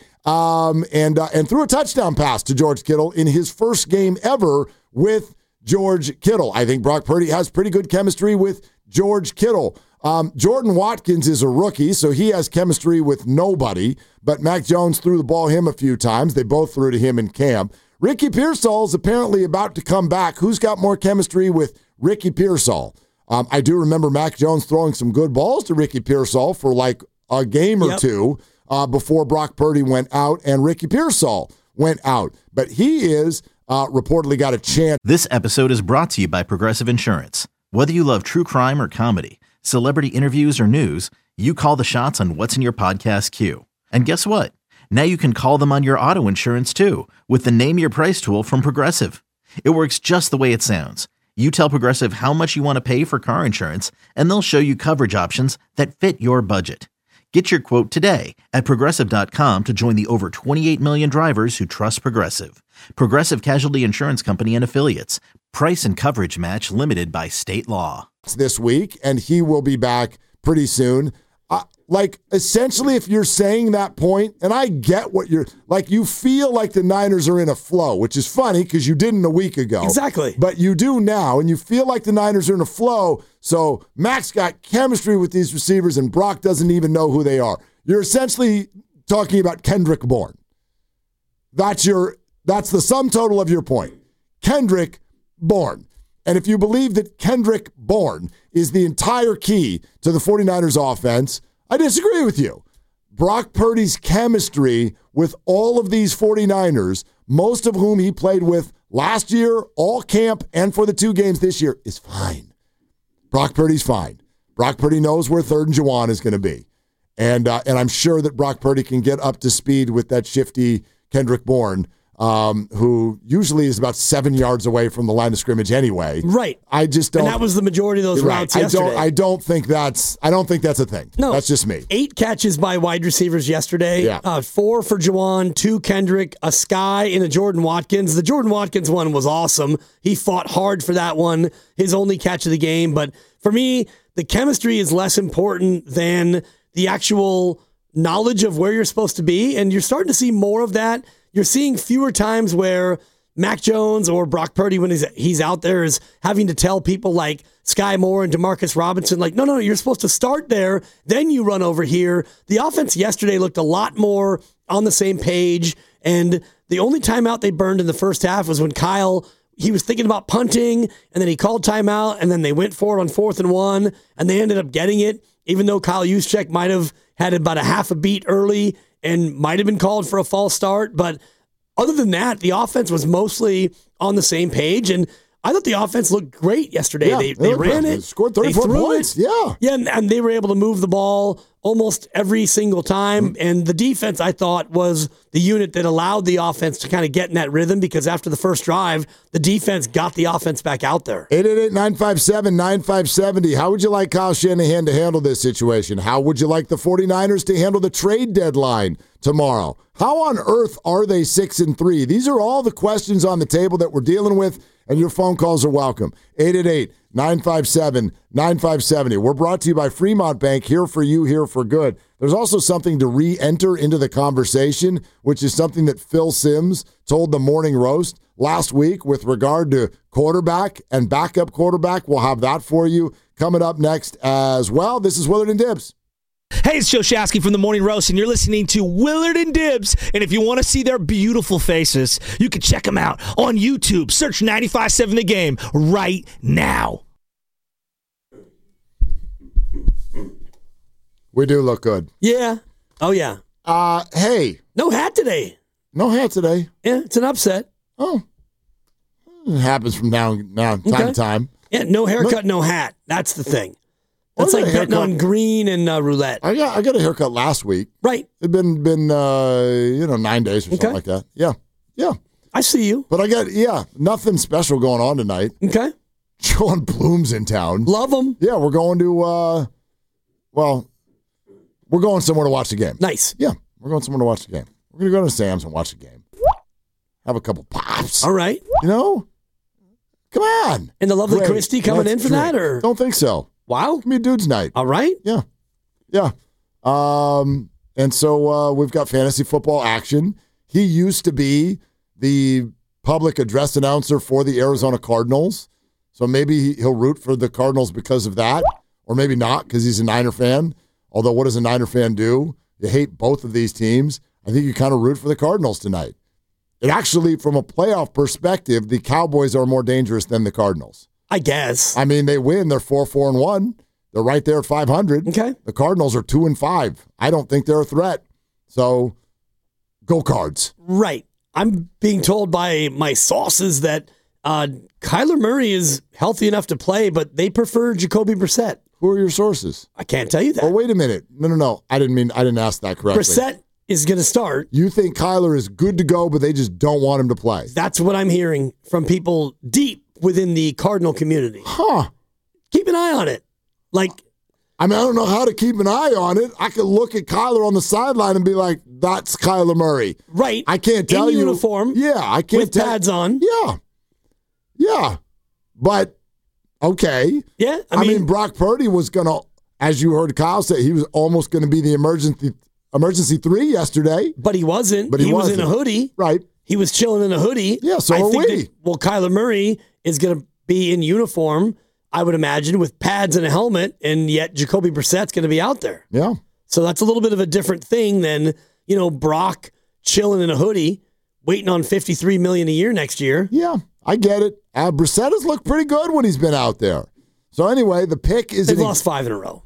And threw a touchdown pass to George Kittle in his first game ever with George Kittle. I think Brock Purdy has pretty good chemistry with George Kittle. Jordan Watkins is a rookie, so he has chemistry with nobody, but Mac Jones threw the ball him a few times. They both threw to him in camp. Ricky Pearsall is apparently about to come back. Who's got more chemistry with Ricky Pearsall? I do remember Mac Jones throwing some good balls to Ricky Pearsall for like a game or two before Brock Purdy went out and Ricky Pearsall went out. But he is reportedly got a chance. This episode is brought to you by Progressive Insurance. Whether you love true crime or comedy, celebrity interviews or news, you call the shots on what's in your podcast queue. And guess what? Now you can call them on your auto insurance too with the Name Your Price tool from Progressive. It works just the way it sounds. You tell Progressive how much you want to pay for car insurance, and they'll show you coverage options that fit your budget. Get your quote today at Progressive.com to join the over 28 million drivers who trust Progressive. Progressive Casualty Insurance Company and Affiliates. Price and coverage match limited by state law. This week, and he will be back pretty soon. Essentially, if you're saying that point, and I get what you're, you feel like the Niners are in a flow, which is funny because you didn't a week ago. Exactly. But you do now, and you feel like the Niners are in a flow, so Mac's got chemistry with these receivers, and Brock doesn't even know who they are. You're essentially talking about Kendrick Bourne. That's the sum total of your point. Kendrick Bourne. And if you believe that Kendrick Bourne is the entire key to the 49ers offense, I disagree with you. Brock Purdy's chemistry with all of these 49ers, most of whom he played with last year, all camp, and for the 2 games this year, is fine. Brock Purdy's fine. Brock Purdy knows where 3rd and Jauan is going to be. And I'm sure that Brock Purdy can get up to speed with that shifty Kendrick Bourne, who usually is about 7 yards away from the line of scrimmage anyway. Right. I just don't. And that was the majority of those routes yesterday. I don't think that's a thing. No. That's just me. 8 catches by wide receivers yesterday. Yeah. 4 for Jauan, 2 Kendrick, a Sky, and a Jordan Watkins. The Jordan Watkins one was awesome. He fought hard for that one, his only catch of the game. But for me, the chemistry is less important than the actual knowledge of where you're supposed to be. And you're starting to see more of that. You're seeing fewer times where Mac Jones or Brock Purdy when he's out there is having to tell people like Sky Moore and Demarcus Robinson, like, no, you're supposed to start there, then you run over here. The offense yesterday looked a lot more on the same page, and the only timeout they burned in the first half was when Kyle, he was thinking about punting, and then he called timeout, and then they went for it on 4th and 1, and they ended up getting it, even though Kyle Juszczyk might have had about a half a beat early and might have been called for a false start. But other than that, the offense was mostly on the same page, and I thought the offense looked great yesterday. Yeah, they ran it. They scored 34 points. Yeah. Yeah, and they were able to move the ball almost every single time. And the defense, I thought, was the unit that allowed the offense to kind of get in that rhythm, because after the first drive, the defense got the offense back out there. 888-957-9570. How would you like Kyle Shanahan to handle this situation? How would you like the 49ers to handle the trade deadline tomorrow? How on earth are they 6-3? These are all the questions on the table that we're dealing with, and your phone calls are welcome. 888-957-9570. We're brought to you by Fremont Bank, here for you, here for good. There's also something to re-enter into the conversation, which is something that Phil Simms told the Morning Roast last week with regard to quarterback and backup quarterback. We'll have that for you coming up next as well. This is Willard and Dibs. Hey, it's Joe Shasky from the Morning Roast, and you're listening to Willard and Dibs. And if you want to see their beautiful faces, you can check them out on YouTube. Search 95.7 The Game right now. We do look good. Yeah. Oh, yeah. Hey. No hat today. No hat today. Yeah, it's an upset. Oh. It happens from time to time. Yeah, no haircut, no hat. That's the thing. That's like betting on green and roulette. I got a haircut last week. Right. It's been 9 days or something like that. Yeah. I see you. But I got nothing special going on tonight. Okay. John Bloom's in town. Love him. Yeah, we're going to we're going somewhere to watch the game. Nice. Yeah, we're going somewhere to watch the game. We're going to go to Sam's and watch the game. Have a couple pops. All right. Come on. And the lovely Christy coming in for that, or don't think so. Wow. It's gonna be a dude's night. All right. Yeah. And so we've got fantasy football action. He used to be the public address announcer for the Arizona Cardinals. So maybe he'll root for the Cardinals because of that, or maybe not because he's a Niner fan. Although what does a Niner fan do? You hate both of these teams. I think you kind of root for the Cardinals tonight. It actually, from a playoff perspective, the Cowboys are more dangerous than the Cardinals. I guess. I mean, they win. They're 4-4-1. They're right there at 500. Okay. The Cardinals are 2-5. I don't think they're a threat. So, go Cards. Right. I'm being told by my sources that Kyler Murray is healthy enough to play, but they prefer Jacoby Brissett. Who are your sources? I can't tell you that. Oh, wait a minute. No. I didn't ask that correctly. Brissett is going to start. You think Kyler is good to go, but they just don't want him to play? That's what I'm hearing from people deep within the Cardinal community. Huh. Keep an eye on it. I don't know how to keep an eye on it. I could look at Kyler on the sideline and be like, that's Kyler Murray. Right. I can't tell you. In uniform. Yeah, I can't with pads on. Yeah. But, okay. Yeah. I mean, Brock Purdy was going to, as you heard Kyle say, he was almost going to be the emergency 3 yesterday. But he wasn't. He was in a hoodie. Right. He was chilling in a hoodie. Yeah, so are we. Kyler Murray is going to be in uniform, I would imagine, with pads and a helmet, and yet Jacoby Brissett's going to be out there. Yeah. So that's a little bit of a different thing than, Brock chilling in a hoodie, waiting on $53 million a year next year. Yeah, I get it. Brissett has looked pretty good when he's been out there. So anyway, the pick is... They've lost 5 in a row.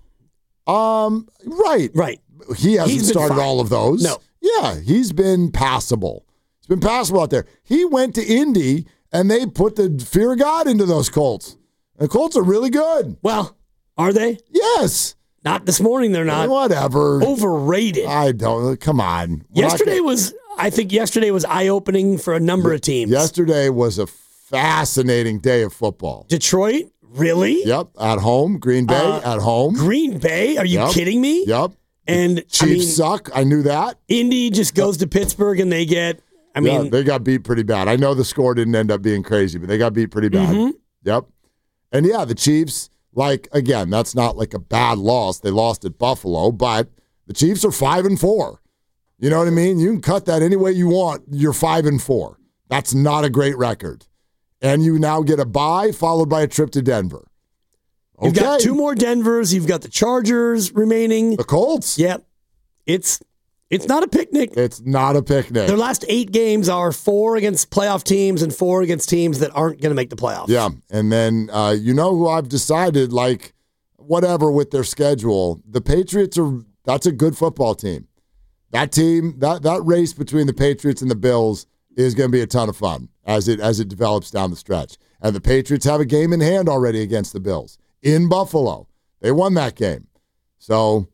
Right. He hasn't started all of those. No. Yeah, he's been passable. He's been passable out there. He went to Indy, and they put the fear of God into those Colts. The Colts are really good. Well, are they? Yes. Not this morning, they're not. Whatever. Overrated. I don't. Come on. Yesterday was eye-opening for a number of teams. Yesterday was a fascinating day of football. Detroit? Really? Yep. At home. Green Bay at home. Green Bay? Are you kidding me? Yep. And Chiefs suck. I knew that. Indy just goes to Pittsburgh and they get, they got beat pretty bad. I know the score didn't end up being crazy, but they got beat pretty bad. Mm-hmm. Yep. And the Chiefs, again, that's not like a bad loss. They lost at Buffalo, but the Chiefs are 5-4. You know what I mean? You can cut that any way you want. You're 5-4. That's not a great record. And you now get a bye followed by a trip to Denver. Okay. You've got 2 more Denvers. You've got the Chargers remaining. The Colts. Yep. It's not a picnic. It's not a picnic. Their last 8 games are 4 against playoff teams and 4 against teams that aren't going to make the playoffs. Yeah, and then you know who I've decided, like, whatever with their schedule, the Patriots that's a good football team. That team, that race between the Patriots and the Bills is going to be a ton of fun as it develops down the stretch. And the Patriots have a game in hand already against the Bills in Buffalo. They won that game. So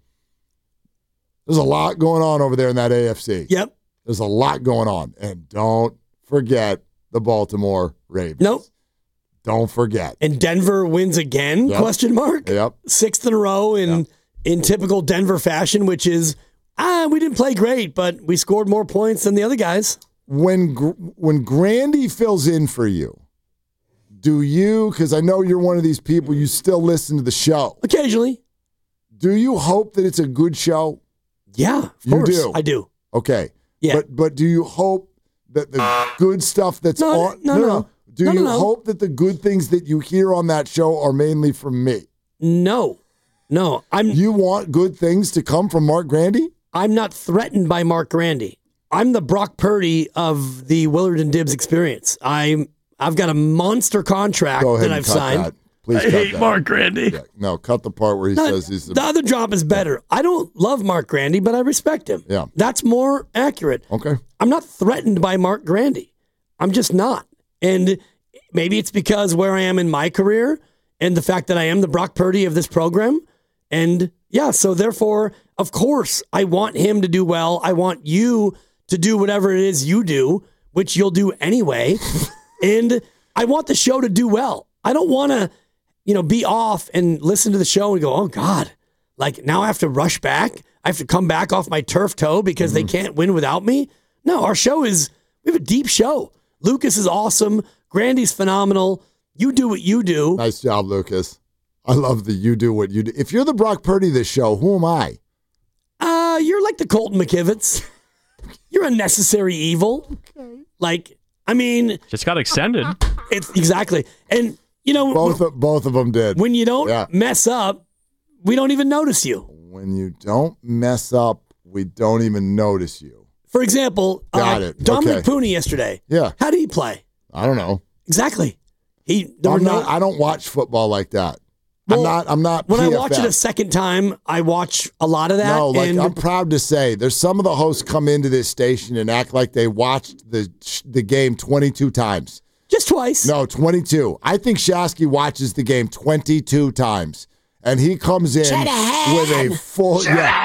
there's a lot going on over there in that AFC. Yep. There's a lot going on. And don't forget the Baltimore Ravens. Nope. Don't forget. And Denver wins again, Yep. question mark? Yep. 6th in a row in typical Denver fashion, which is, we didn't play great, but we scored more points than the other guys. When Grandy fills in for you, do you, because I know you're one of these people, you still listen to the show. Occasionally. Do you hope that it's a good show? Yeah, of You course. do? I do. Okay. Yeah. But do you hope that the good stuff that's on... No. Do No, you no. hope that the good things that you hear on that show are mainly from me? No. You want good things to come from Mark Grandy? I'm not threatened by Mark Grandy. I'm the Brock Purdy of the Willard and Dibbs experience. I've got a monster contract Go ahead that and I've cut signed. that. Please I cut hate that. Mark Grandy. Yeah, no, cut the part where he says he's The other job is better. I don't love Mark Grandy, but I respect him. Yeah. That's more accurate. Okay. I'm not threatened by Mark Grandy. I'm just not. And maybe it's because where I am in my career and the fact that I am the Brock Purdy of this program. And yeah, so therefore, of course, I want him to do well. I want you to do whatever it is you do, which you'll do anyway. And I want the show to do well. I don't want to, be off and listen to the show and go, oh God, like now I have to rush back. I have to come back off my turf toe because they can't win without me. No, our show we have a deep show. Lucas is awesome. Grandy's phenomenal. You do what you do. Nice job, Lucas. I love that you do what you do. If you're the Brock Purdy of this show, who am I? You're like the Colton McKivitz. You're a necessary evil. Okay. Just got extended. It's exactly. And both of them did. When you don't mess up, we don't even notice you. When you don't mess up, we don't even notice you. For example, Dominic Pooney yesterday. Yeah. How did he play? I don't know. Exactly. I don't watch football like that. Well, I'm not. When PFF. I watch it a second time, I watch a lot of that. No, and I'm proud to say there's some of the hosts come into this station and act like they watched the game 22 times. Just twice. No, 22. I think Shasky watches the game 22 times. And he comes in with a full...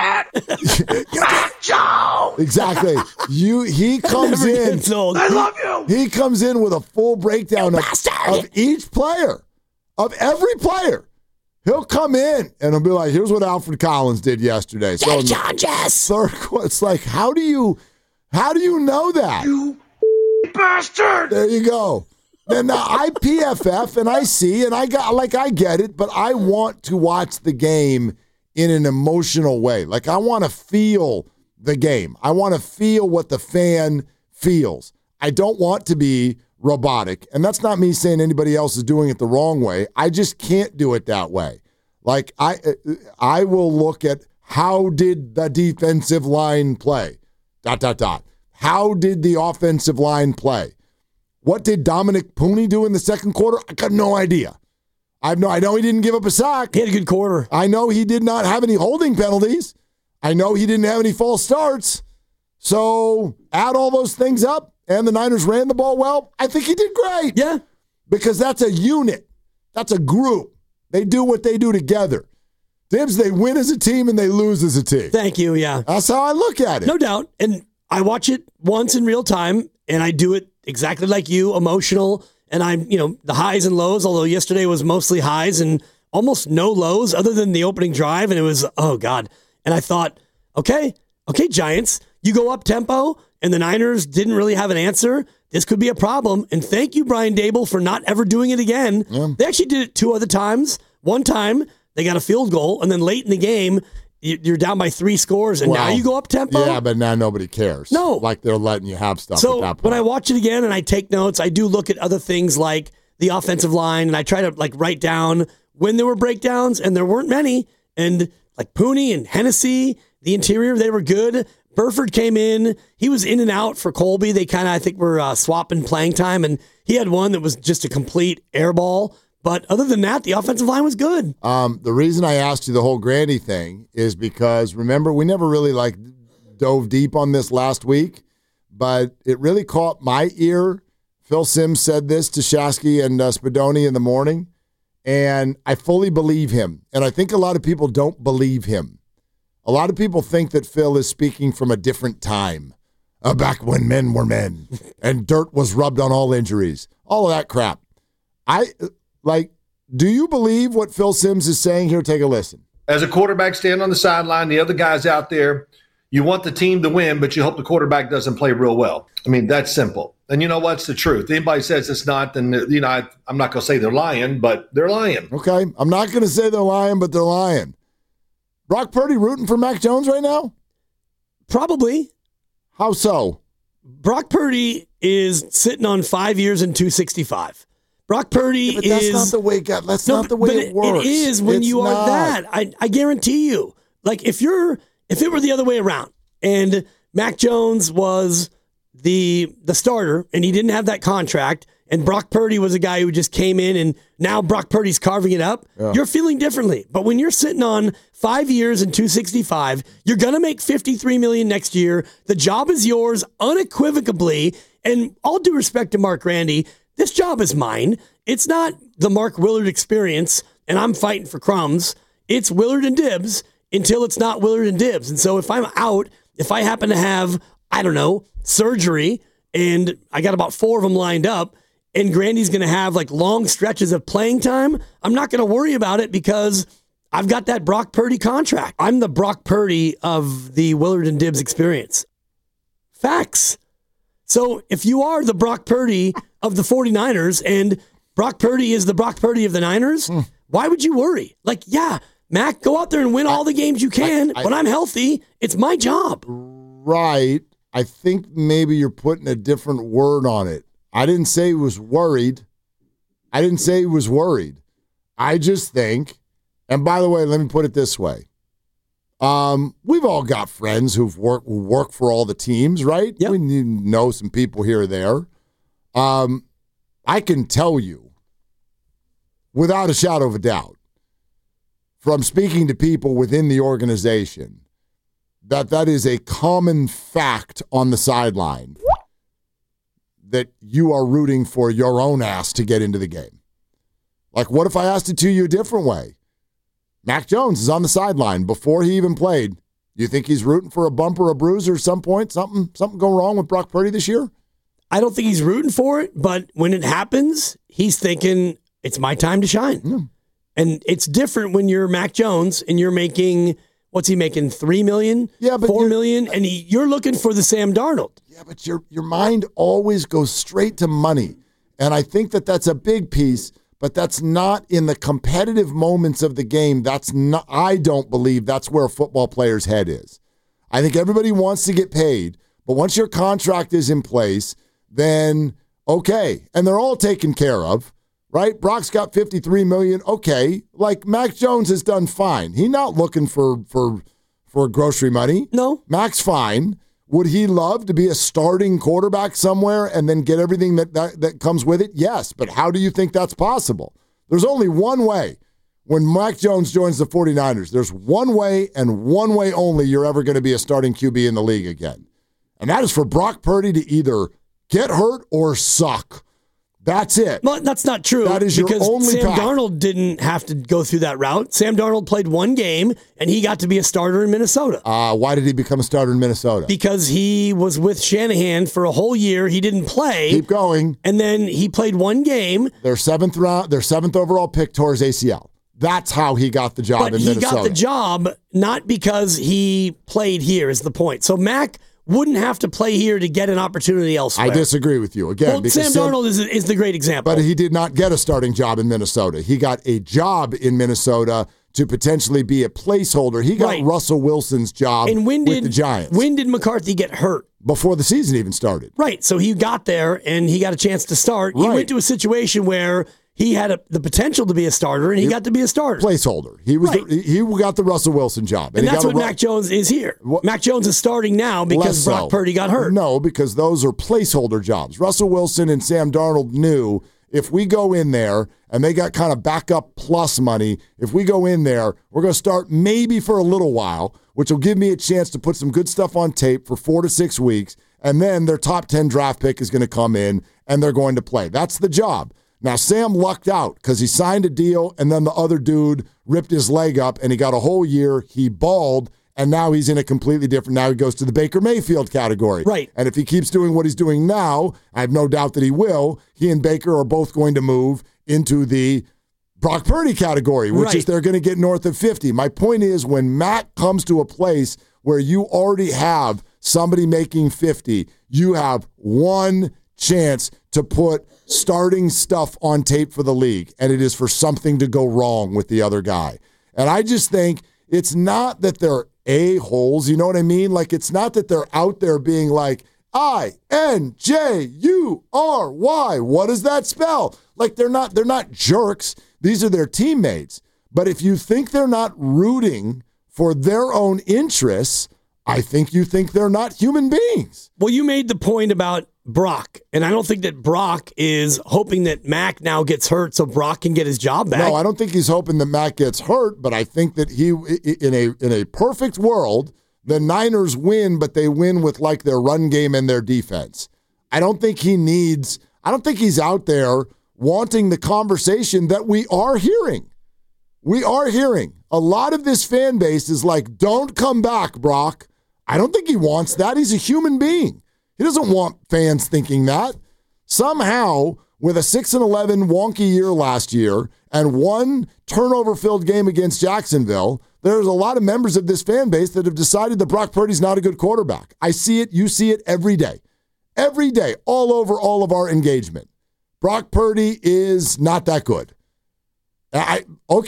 Joe! Exactly. He comes in... I love you! He comes in with a full breakdown of each player. Of every player. He'll come in and he'll be like, here's what Alfred Collins did yesterday. So in the third quarter, it's like, how do you know that? You bastard! There you go. And now I PFF and I see and I get it, but I want to watch the game in an emotional way. Like I want to feel the game. I want to feel what the fan feels. I don't want to be robotic. And that's not me saying anybody else is doing it the wrong way. I just can't do it that way. Like I will look at how did the defensive line play? ... How did the offensive line play? What did Dominic Pooney do in the second quarter? I got no idea. I know he didn't give up a sack. He had a good quarter. I know he did not have any holding penalties. I know he didn't have any false starts. So add all those things up, and the Niners ran the ball well. I think he did great. Yeah. Because that's a unit. That's a group. They do what they do together. Dibs, they win as a team and they lose as a team. Thank you, yeah. That's how I look at it. No doubt. And I watch it once in real time, and I do it exactly like you, emotional, and I'm, the highs and lows, although yesterday was mostly highs and almost no lows other than the opening drive, and it was, oh, God. And I thought, okay, Giants, you go up tempo, and the Niners didn't really have an answer. This could be a problem, and thank you, Brian Dable, for not ever doing it again. Yeah. They actually did it 2 other times. One time, they got a field goal, and then late in the game, you're down by 3 scores, and now you go up tempo? Yeah, but now nobody cares. No. Like they're letting you have stuff So at that point. when I watch it again and I take notes, I do look at other things like the offensive line, and I try to write down when there were breakdowns, and there weren't many. And like Pooney and Hennessy, the interior, they were good. Burford came in. He was in and out for Colby. They kind of, I think, were swapping playing time, and he had one that was just a complete air ball. But other than that, the offensive line was good. The reason I asked you the whole Grandy thing is because, remember, we never really dove deep on this last week, but it really caught my ear. Phil Simms said this to Shasky and Spadoni in the morning, and I fully believe him. And I think a lot of people don't believe him. A lot of people think that Phil is speaking from a different time, back when men were men and dirt was rubbed on all injuries, all of that crap. Do you believe what Phil Simms is saying here? Take a listen. As a quarterback standing on the sideline, the other guys out there, you want the team to win, but you hope the quarterback doesn't play real well. I mean, that's simple. And you know what's the truth? Anybody says it's not, then, I'm not going to say they're lying, but they're lying. Okay, I'm not going to say they're lying, but they're lying. Brock Purdy rooting for Mac Jones right now? Probably. How so? Brock Purdy is sitting on 5 years and $265. Brock Purdy but is. That's not the way. That's not the way it works. It is when you are that. I guarantee you. If it were the other way around, and Mac Jones was the starter, and he didn't have that contract, and Brock Purdy was a guy who just came in, and now Brock Purdy's carving it up, you're feeling differently. But when you're sitting on 5 years and $265, you're gonna make $53 million next year. The job is yours unequivocally, and all due respect to Mark Grandy, this job is mine. It's not the Mark Willard experience, and I'm fighting for crumbs. It's Willard and Dibs until it's not Willard and Dibs. And so if I'm out, if I happen to have, surgery, and I got about 4 of them lined up, and Grandy's going to have long stretches of playing time, I'm not going to worry about it because I've got that Brock Purdy contract. I'm the Brock Purdy of the Willard and Dibs experience. Facts. So if you are the Brock Purdy of the 49ers and Brock Purdy is the Brock Purdy of the Niners, why would you worry? Mac, go out there and win all the games you can. When I'm healthy, it's my job. Right. I think maybe you're putting a different word on it. I didn't say he was worried. I just think, and by the way, let me put it this way. We've all got friends who work for all the teams, right? Yep. We know some people here or there. I can tell you, without a shadow of a doubt, from speaking to people within the organization, that is a common fact on the sideline, that you are rooting for your own ass to get into the game. What if I asked it to you a different way? Mac Jones is on the sideline before he even played. You think he's rooting for a bump or a bruise or some point? Something go wrong with Brock Purdy this year? I don't think he's rooting for it, but when it happens, he's thinking, it's my time to shine. And it's different when you're Mac Jones and you're making, what's he making, $3 million, $4 million, and you're looking for the Sam Darnold. Yeah, but your mind always goes straight to money. And I think that's a big piece, but that's not in the competitive moments of the game. I don't believe that's where a football player's head is. I think everybody wants to get paid, but once your contract is in place, then okay. And they're all taken care of, right? Brock's got $53 million. Okay. Mac Jones has done fine. He's not looking for grocery money. No. Mac's fine. Would he love to be a starting quarterback somewhere and then get everything that comes with it? Yes, but how do you think that's possible? There's only one way. When Mac Jones joins the 49ers, there's one way and one way only you're ever going to be a starting QB in the league again. And that is for Brock Purdy to either get hurt or suck. That's it. Well, that's not true. That is your only Sam path. Darnold didn't have to go through that route. Sam Darnold played one game, and he got to be a starter in Minnesota. Why did he become a starter in Minnesota? Because he was with Shanahan for a whole year. He didn't play. Keep going. And then he played one game. Their seventh overall pick tore his ACL. That's how he got the job in Minnesota. But he got the job not because he played here is the point. So Mac wouldn't have to play here to get an opportunity elsewhere. I disagree with you again. Well, Sam Darnold is the great example. But he did not get a starting job in Minnesota. He got a job in Minnesota to potentially be a placeholder. He got Russell Wilson's job with the Giants. When did McCarthy get hurt? Before the season even started. Right. So he got there and he got a chance to start. He went to a situation where he had the potential to be a starter, and he got to be a starter. Placeholder. He was he got the Russell Wilson job. And that's what Mac Jones is here. Mac Jones is starting now because Brock Purdy got hurt. No, because those are placeholder jobs. Russell Wilson and Sam Darnold knew if we go in there, and they got kind of backup plus money, if we go in there, we're going to start maybe for a little while, which will give me a chance to put some good stuff on tape for 4 to 6 weeks, and then their top 10 draft pick is going to come in, and they're going to play. That's the job. Now, Sam lucked out because he signed a deal, and then the other dude ripped his leg up, and he got a whole year. He balled, and now he's in a completely different – now he goes to the Baker Mayfield category. Right. And if he keeps doing what he's doing now, I have no doubt that he will, he and Baker are both going to move into the Brock Purdy category, which is they're going to get north of 50. My point is when Matt comes to a place where you already have somebody making 50, you have one chance to put starting stuff on tape for the league, and it is for something to go wrong with the other guy. And I just think it's not that they're a-holes, you know what I mean? Like, it's not that they're out there being like, I-N-J-U-R-Y. What does that spell? Like, they're not jerks. These are their teammates. But if you think they're not rooting for their own interests, I think you think they're not human beings. Well, you made the point about Brock, and I don't think that Brock is hoping that Mac now gets hurt so Brock can get his job back. No, I don't think he's hoping that Mac gets hurt, but I think that he, in a perfect world, the Niners win, but they win with like their run game and their defense. I don't think he's out there wanting the conversation that we are hearing. We are hearing. A lot of this fan base is like, don't come back, Brock. I don't think he wants that. He's a human being. He doesn't want fans thinking that. Somehow, with a 6-11 wonky year last year and one turnover-filled game against Jacksonville, there's a lot of members of this fan base that have decided that Brock Purdy's not a good quarterback. I see it. You see it every day. Every day, all over all of our engagement. Brock Purdy is not that good. I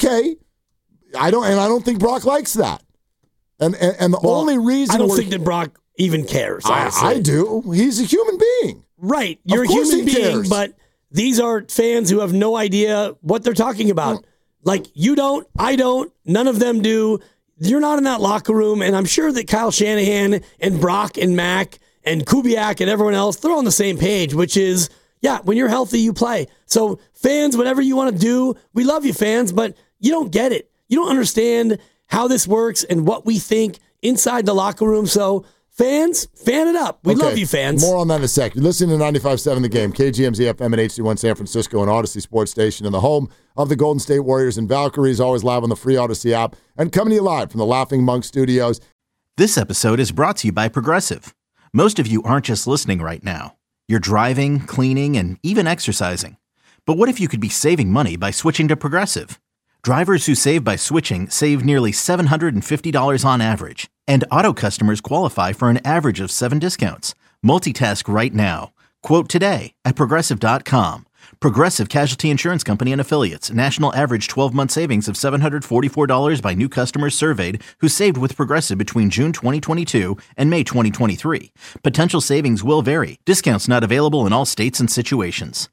don't think Brock likes that. And the only reason I don't think that Brock even cares. I do. He's a human being. Right. You're a human being, but these are fans who have no idea what they're talking about. Like, you don't, I don't, none of them do. You're not in that locker room, and I'm sure that Kyle Shanahan and Brock and Mac and Kubiak and everyone else, they're on the same page, which is, yeah, when you're healthy, you play. So fans, whatever you want to do, we love you fans, but you don't get it. You don't understand how this works and what we think inside the locker room. So fans, fan it up. We love you, fans. More on that in a sec. You're listening to 95.7 The Game, KGMZ FM and HD1 San Francisco and Odyssey Sports Station, and the home of the Golden State Warriors and Valkyries, always live on the free Odyssey app, and coming to you live from the Laughing Monk Studios. This episode is brought to you by Progressive. Most of you aren't just listening right now. You're driving, cleaning, and even exercising. But what if you could be saving money by switching to Progressive? Drivers who save by switching save nearly $750 on average, and auto customers qualify for an average of 7 discounts. Multitask right now. Quote today at Progressive.com. Progressive Casualty Insurance Company and Affiliates. National average 12-month savings of $744 by new customers surveyed who saved with Progressive between June 2022 and May 2023. Potential savings will vary. Discounts not available in all states and situations.